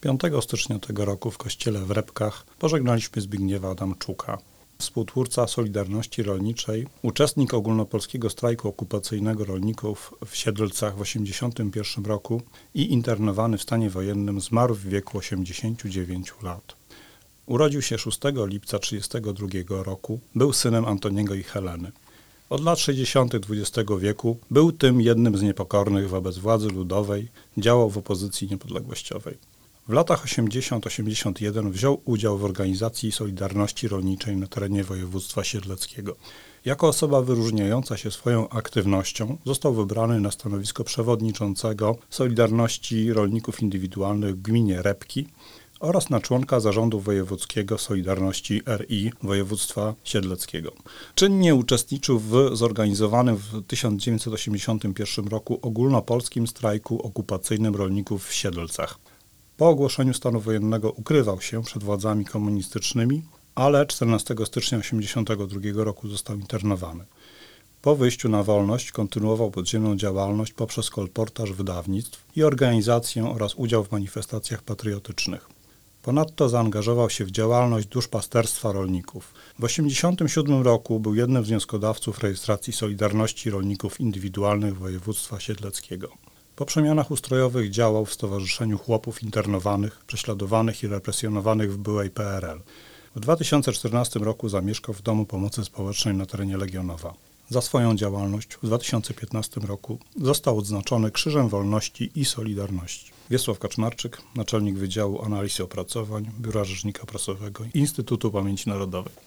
5 stycznia tego roku w kościele w Repkach pożegnaliśmy Zbigniewa Adamczuka, współtwórca Solidarności Rolniczej, uczestnik ogólnopolskiego strajku okupacyjnego rolników w Siedlcach w 1981 roku i internowany w stanie wojennym, zmarł w wieku 89 lat. Urodził się 6 lipca 1932 roku, był synem Antoniego i Heleny. Od lat 60. XX wieku był tym jednym z niepokornych wobec władzy ludowej, działał w opozycji niepodległościowej. W latach 80-81 wziął udział w organizacji Solidarności Rolniczej na terenie województwa siedleckiego. Jako osoba wyróżniająca się swoją aktywnością został wybrany na stanowisko przewodniczącego Solidarności Rolników Indywidualnych w gminie Repki oraz na członka zarządu wojewódzkiego Solidarności RI województwa siedleckiego. Czynnie uczestniczył w zorganizowanym w 1981 roku ogólnopolskim strajku okupacyjnym rolników w Siedlcach. Po ogłoszeniu stanu wojennego ukrywał się przed władzami komunistycznymi, ale 14 stycznia 1982 roku został internowany. Po wyjściu na wolność kontynuował podziemną działalność poprzez kolportaż wydawnictw i organizację oraz udział w manifestacjach patriotycznych. Ponadto zaangażował się w działalność duszpasterstwa rolników. W 1987 roku był jednym z wnioskodawców rejestracji Solidarności Rolników Indywidualnych województwa siedleckiego. Po przemianach ustrojowych działał w Stowarzyszeniu Chłopów Internowanych, Prześladowanych i Represjonowanych w byłej PRL. W 2014 roku zamieszkał w Domu Pomocy Społecznej na terenie Legionowa. Za swoją działalność w 2015 roku został odznaczony Krzyżem Wolności i Solidarności. Wiesław Kaczmarczyk, naczelnik Wydziału Analiz i Opracowań Biura Rzecznika Prasowego Instytutu Pamięci Narodowej.